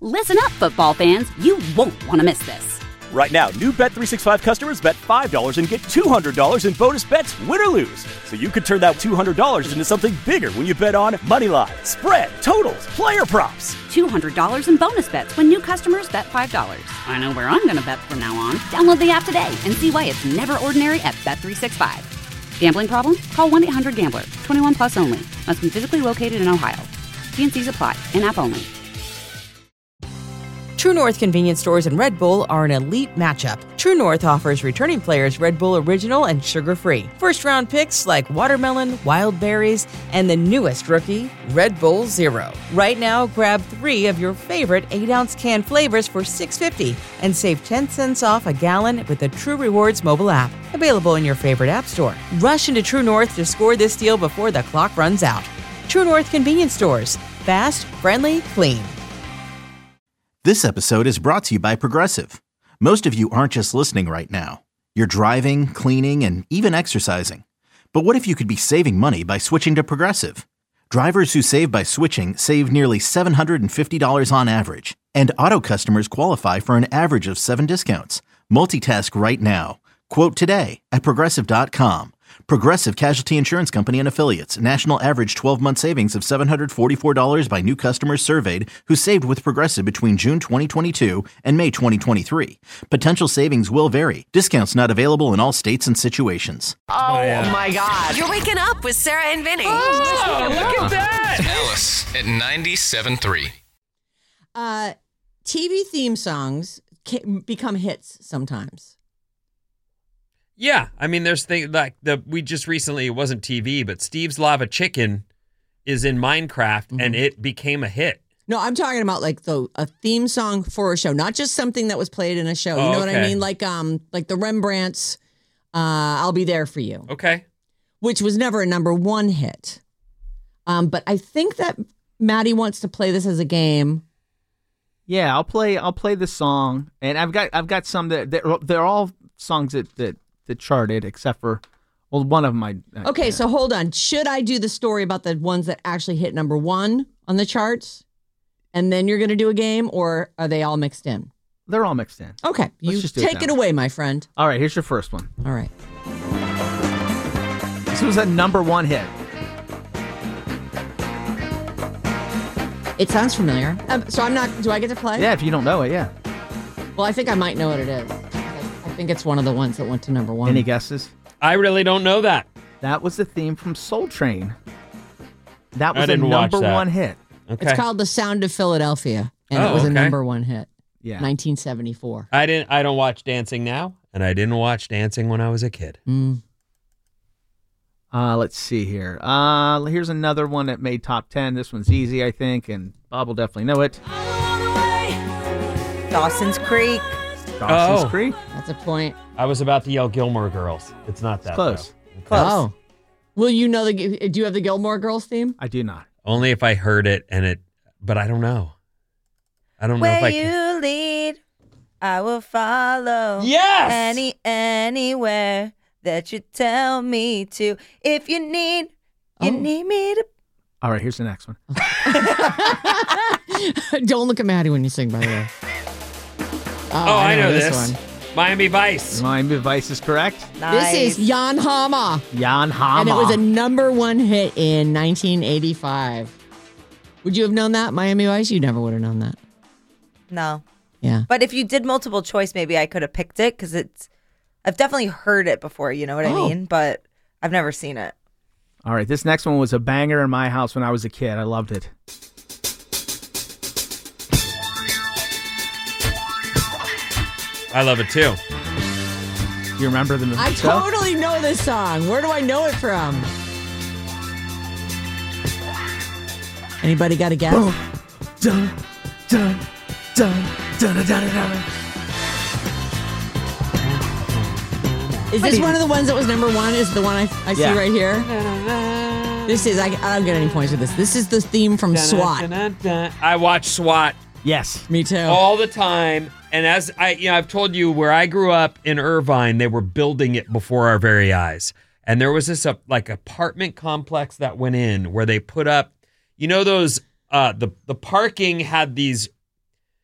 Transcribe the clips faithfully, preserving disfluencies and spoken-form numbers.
Listen up, football fans. You won't want to miss this. Right now, new Bet three sixty-five customers bet five dollars and get two hundred dollars in bonus bets, win or lose. So you could turn that two hundred dollars into something bigger when you bet on money line, spread, totals, player props. two hundred dollars in bonus bets when new customers bet five dollars. I know where I'm going to bet from now on. Download the app today and see why it's never ordinary at Bet three sixty-five. Gambling problem? Call one eight hundred gambler. twenty-one plus only. Must be physically located in Ohio. T and C's apply. In-app only. True North convenience stores and Red Bull are an elite matchup. True North offers returning players Red Bull Original and sugar-free. First-round picks like watermelon, wild berries, and the newest rookie, Red Bull Zero. Right now, grab three of your favorite eight-ounce can flavors for six dollars and fifty cents and save ten cents off a gallon with the True Rewards mobile app. Available in your favorite app store. Rush into True North to score this deal before the clock runs out. True North convenience stores. Fast, friendly, clean. This episode is brought to you by Progressive. Most of you aren't just listening right now. You're driving, cleaning, and even exercising. But what if you could be saving money by switching to Progressive? Drivers who save by switching save nearly seven hundred fifty dollars on average. And auto customers qualify for an average of seven discounts. Multitask right now. Quote today at Progressive dot com. Progressive Casualty Insurance Company and Affiliates. National average twelve-month savings of seven hundred forty-four dollars by new customers surveyed who saved with Progressive between June twenty twenty-two and May twenty twenty-three. Potential savings will vary. Discounts not available in all states and situations. Oh, yeah. my God. You're waking up with Sarah and Vinny. Oh, look at that. Alice at ninety-seven point three. Uh, T V theme songs can become hits sometimes. Yeah, I mean, there's things like the we just recently, it wasn't T V, but Steve's Lava Chicken is in Minecraft, mm-hmm. and it became a hit. No, I'm talking about like the a theme song for a show, not just something that was played in a show. Oh, you know okay. what I mean? Like um, like the Rembrandts, uh, "I'll Be There for You." Okay, which was never a number one hit. Um, but I think that Maddie wants to play this as a game. Yeah, I'll play. I'll play the song, and I've got I've got some that they're, they're all songs that that. that charted, except for, well, one of them I... I okay, so hold on. Should I do the story about the ones that actually hit number one on the charts, and then you're going to do a game, or are they all mixed in? They're all mixed in. Okay, Let's you just do take it, it away, my friend. All right, here's your first one. All right. This was a number one hit. It sounds familiar. Um, so I'm not... Do I get to play? Yeah, if you don't know it, yeah. Well, I think I might know what it is. I think it's one of the ones that went to number one. Any guesses? I really don't know that. That was the theme from Soul Train. That I was a didn't watch number that. one hit. Okay. It's called The Sound of Philadelphia, and Oh, it was a okay. number one hit. Yeah. nineteen seventy-four. I didn't. I don't watch Dancing now, and I didn't watch Dancing when I was a kid. Mm. Uh, let's see here. Uh, here's another one that made top ten. This one's easy, I think, and Bob will definitely know it. Dawson's Creek. Dawson's Oh. Creek. That's a point. I was about to yell Gilmore Girls. It's not that It's close. though. Okay. Close. Oh. Will you know the... Do you have the Gilmore Girls theme? I do not. Only if I heard it and it, but I don't know. I don't know Where if I you can. lead, I will follow. Yes! Any anywhere that you tell me to. If you need, you Oh. need me to. All right, here's the next one. Don't look at Maddie when you sing, by the way. Oh, Oh, I know, this. one. Miami Vice. Miami Vice is correct. Nice. This is Jan Hammer. Jan Hammer. And it was a number one hit in nineteen eighty-five. Would you have known that, Miami Vice? You never would have known that. No. Yeah. But if you did multiple choice, maybe I could have picked it because it's. I've definitely heard it before, you know what I Oh. mean? But I've never seen it. All right, this next one was a banger in my house when I was a kid. I loved it. I love it too. You remember the I show? totally know this song. Where do I know it from? Anybody got a guess? Boom. Dun, dun, dun, dun, dun, dun, dun. Is this one of the ones that was number one? Is the one I, I Yeah. see right here? This is, I, I don't get any points for this. This is the theme from SWAT. I watch SWAT Yes. Me too. all the time. And as I, you know, I've told you where I grew up in Irvine, they were building it before our very eyes. And there was this uh, like apartment complex that went in where they put up, you know, those, uh, the, the parking had these,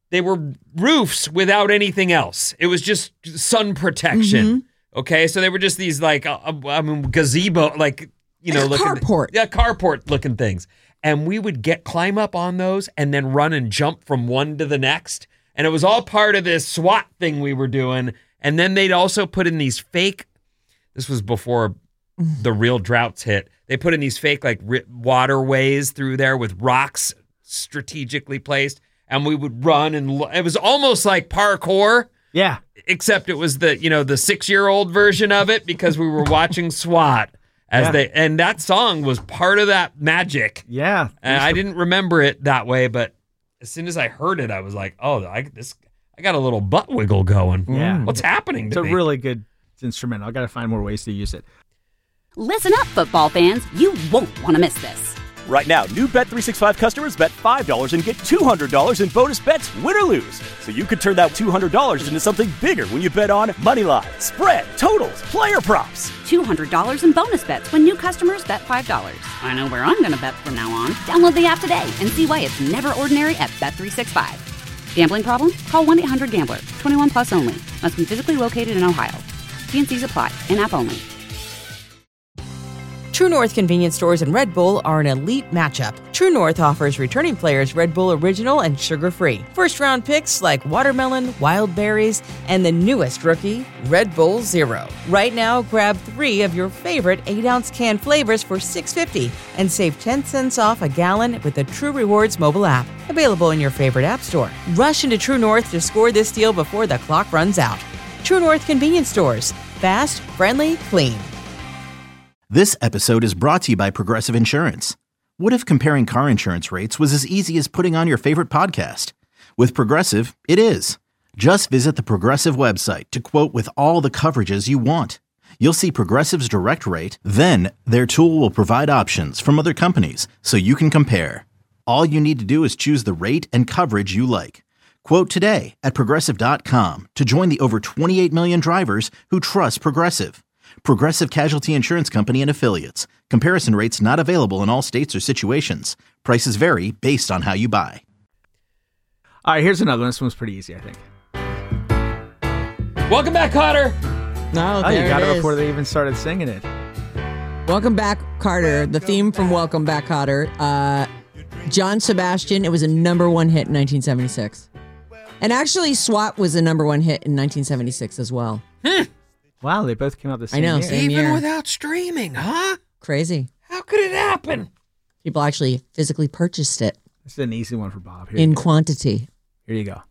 they were roofs without anything else. It was just sun protection. Mm-hmm. Okay, so they were just these like uh, I mean gazebo, like you know, like looking carport. yeah, carport looking things. And we would get climb up on those and then run and jump from one to the next. And it was all part of this SWAT thing we were doing. And then they'd also put in these fake. This was before the real droughts hit. They put in these fake like ri- waterways through there with rocks strategically placed. And we would run and lo- it was almost like parkour. Yeah. Except it was the, you know, the six-year-old version of it because we were watching SWAT as Yeah. they, and that song was part of that magic. Yeah. And I didn't remember it that way, but as soon as I heard it, I was like, oh, I, this, I got a little butt wiggle going. Yeah. What's happening It's to a me? really good instrumental. I got to find more ways to use it. Listen up, football fans. You won't want to miss this. Right now, new Bet three sixty-five customers bet five dollars and get two hundred dollars in bonus bets, win or lose. So you could turn that two hundred dollars into something bigger when you bet on money line, spread, totals, player props. two hundred dollars in bonus bets when new customers bet five dollars. I know where I'm going to bet from now on. Download the app today and see why it's never ordinary at Bet three sixty-five. Gambling problem? Call one eight hundred gambler. twenty-one plus only. Must be physically located in Ohio. T and C's apply. In-app only. True North convenience stores and Red Bull are an elite matchup. True North offers returning players Red Bull Original and sugar-free. First-round picks like watermelon, wild berries, and the newest rookie, Red Bull Zero. Right now, grab three of your favorite eight-ounce can flavors for six dollars and fifty cents and save ten cents off a gallon with the True Rewards mobile app. Available in your favorite app store. Rush into True North to score this deal before the clock runs out. True North convenience stores. Fast, friendly, clean. This episode is brought to you by Progressive Insurance. What if comparing car insurance rates was as easy as putting on your favorite podcast? With Progressive, it is. Just visit the Progressive website to quote with all the coverages you want. You'll see Progressive's direct rate, then their tool will provide options from other companies so you can compare. All you need to do is choose the rate and coverage you like. Quote today at Progressive dot com to join the over twenty-eight million drivers who trust Progressive. Progressive Casualty Insurance Company and Affiliates. Comparison rates not available in all states or situations. Prices vary based on how you buy. All right, here's another one. This one's pretty easy, I think. Welcome back, Cotter. No, Oh, there you got it it is. before they even started singing it. Welcome Back, Carter. The theme from Welcome Back, Carter. Uh, John Sebastian. It was a number one hit in nineteen seventy-six. And actually, SWAT was a number one hit in nineteen seventy-six as well. Wow, they both came out the same I know, year. same Even year. without streaming, huh? Crazy. How could it happen? People actually physically purchased it This is an easy one for Bob. Here, in you go. quantity. Here you go.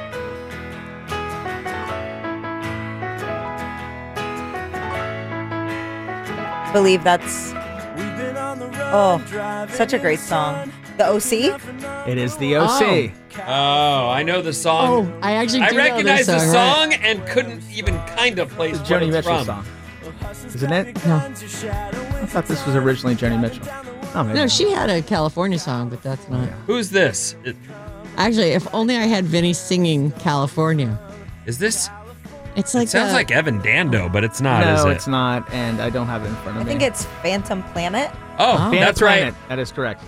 Believe that's oh, such a great song. The O C. It is the O C. Oh, I know the song. Oh, I actually I do know recognize this the song, song and couldn't even kind of place It's what Joni it's Mitchell from. song. Isn't it? No. I thought this was originally Joni Mitchell. Oh, maybe. No, she had a California song, but that's not. Who's this? It- Actually, if only I had Vinny singing California. Is this? It's like It sounds the- like Evan Dando, but it's not, no, is it? it's not, and I don't have it in front of I me. think it's Phantom Planet. Oh, Oh. that's Planet. right. That is correct.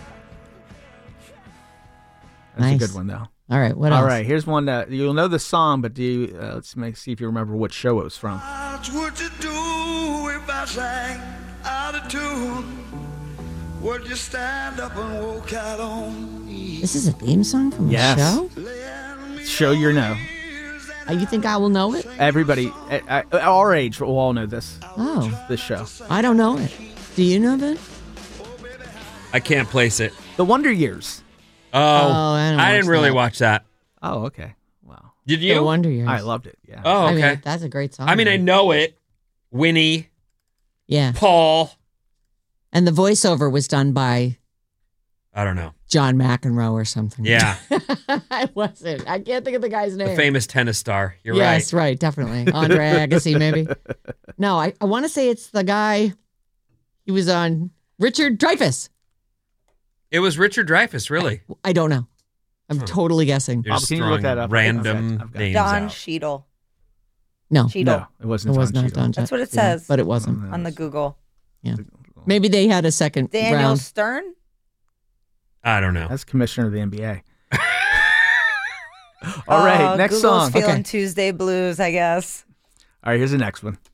That's Nice. a good one, though. All right, what All else? right, here's one that you'll know the song, but do you, uh, let's make, see if you remember what show it was from. What you do if I sang out of tune? Would you stand up and walk out on me? This is a theme song from Yes. a show? Show you know. Uh, you think I will know it? Everybody at, at our age will all know this. Oh, This show. I don't know it. Do you know that? I can't place it. The Wonder Years. Oh, I don't I didn't watch really that. watch that. Oh, okay. Wow. Did The you? Wonder Years. I loved it. Yeah. Oh, I okay. mean, that's a great song. I mean, I know it. Winnie, Yeah. Paul. And the voiceover was done by I don't know. John McEnroe or something. Yeah, I wasn't. I can't think of the guy's name. the famous tennis star. You're yes, right. right. Definitely. Andre Agassi, maybe. No, I, I want to say it's the guy. He was on Richard Dreyfuss. It was Richard Dreyfuss, really. I don't know. I'm totally guessing. You're Bob, just can you throwing look that up? random I've got- I've got it. names Don out. Cheadle. No, Cheadle. No, it wasn't it was Don not Cheadle. Don. That's what it Cheadle, says. but it wasn't. On the Google. Yeah. Maybe they had a second Daniel round. Stern? I don't know. That's commissioner of the N B A. All right, Oh, next Google's song. feeling Okay. Tuesday blues, I guess. All right, here's the next one.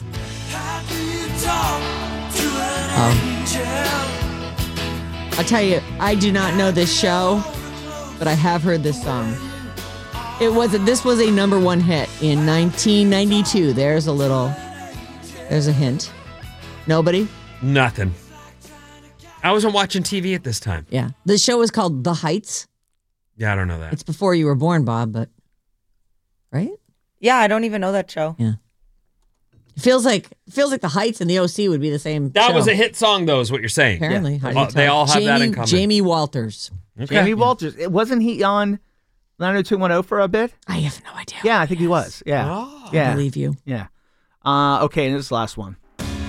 Oh. I'll tell you, I do not know this show, but I have heard this song. It was a, this was a number one hit in nineteen ninety-two. There's a little, there's a hint. Nobody? Nothing. I wasn't watching T V at this time. Yeah. The show was called The Heights. Yeah, I don't know that. It's before you were born, Bob, but right? Yeah, I don't even know that show. Yeah. It feels like it feels like The Heights and the O C would be the same. That show. was a hit song, though, is what you're saying. Apparently. Yeah. How do you Uh, they tell? all have Jamie, that in common. Jamie Walters. Okay. Jamie Walters. It, wasn't he on nine oh two one oh for a bit? I have no idea. Yeah, I think he was. Yeah. Oh. yeah. I believe you. Yeah. Uh, okay, and this is the last one.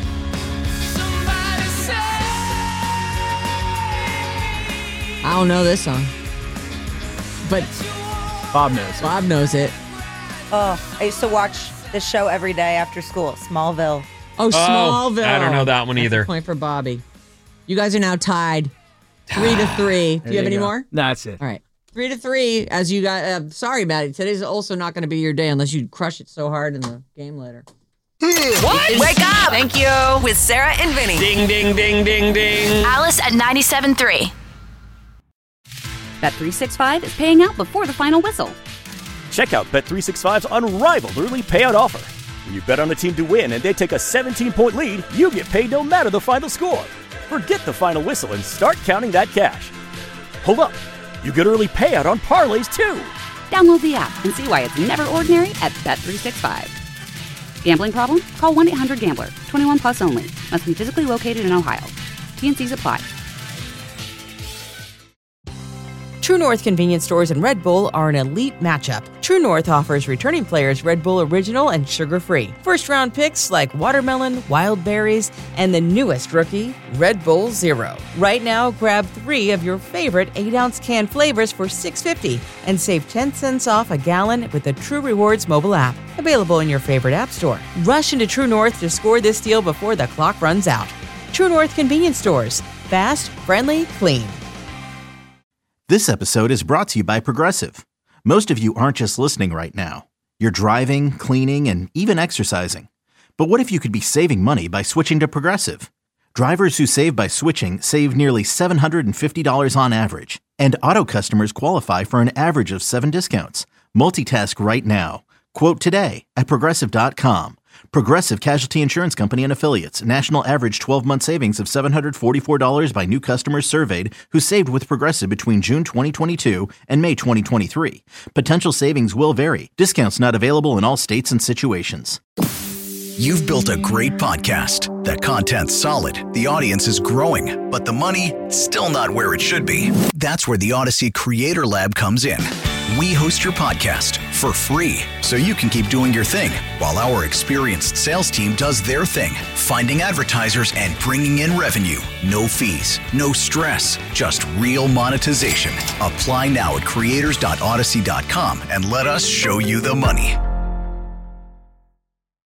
I don't know this song, but Bob knows. it. Bob knows it. Oh, I used to watch this show every day after school, Smallville. Oh, Smallville. I don't know that one That's either. a point for Bobby. You guys are now tied, three to three. Do There you have any go. more? No, that's it. All right, three to three. As you got, uh, sorry, Maddie. Today's also not going to be your day unless you crush it so hard in the game later. What? Wake up! Thank you. With Sarah and Vinny. Ding, ding, ding, ding, ding. Alice at ninety-seven point three. Bet three sixty-five is paying out before the final whistle. Check out Bet three sixty-five's unrivaled early payout offer. When you bet on a team to win and they take a seventeen-point lead, you get paid no matter the final score. Forget the final whistle and start counting that cash. Hold up. You get early payout on parlays, too. Download the app and see why it's never ordinary at Bet three sixty-five. Gambling problem? Call one eight hundred gambler. twenty-one plus only. Must be physically located in Ohio. T and C's apply. True North convenience stores and Red Bull are an elite matchup. True North offers returning players Red Bull Original and sugar-free. First-round picks like watermelon, wild berries, and the newest rookie, Red Bull Zero. Right now, grab three of your favorite eight-ounce can flavors for six dollars and fifty cents and save ten cents off a gallon with the True Rewards mobile app. Available in your favorite app store. Rush into True North to score this deal before the clock runs out. True North convenience stores. Fast, friendly, clean. This episode is brought to you by Progressive. Most of you aren't just listening right now. You're driving, cleaning, and even exercising. But what if you could be saving money by switching to Progressive? Drivers who save by switching save nearly seven hundred fifty dollars on average. And auto customers qualify for an average of seven discounts. Multitask right now. Quote today at Progressive dot com. Progressive Casualty Insurance Company and Affiliates. National average twelve-month savings of seven hundred forty-four dollars by new customers surveyed who saved with Progressive between June twenty twenty-two and May twenty twenty-three. Potential savings will vary. Discounts not available in all states and situations. You've built a great podcast. The content's solid, the audience is growing, but the money, still not where it should be. That's where the Odyssey Creator Lab comes in. We host your podcast for free so you can keep doing your thing while our experienced sales team does their thing, finding advertisers and bringing in revenue. No fees, no stress, just real monetization. Apply now at creators dot odyssey dot com and let us show you the money.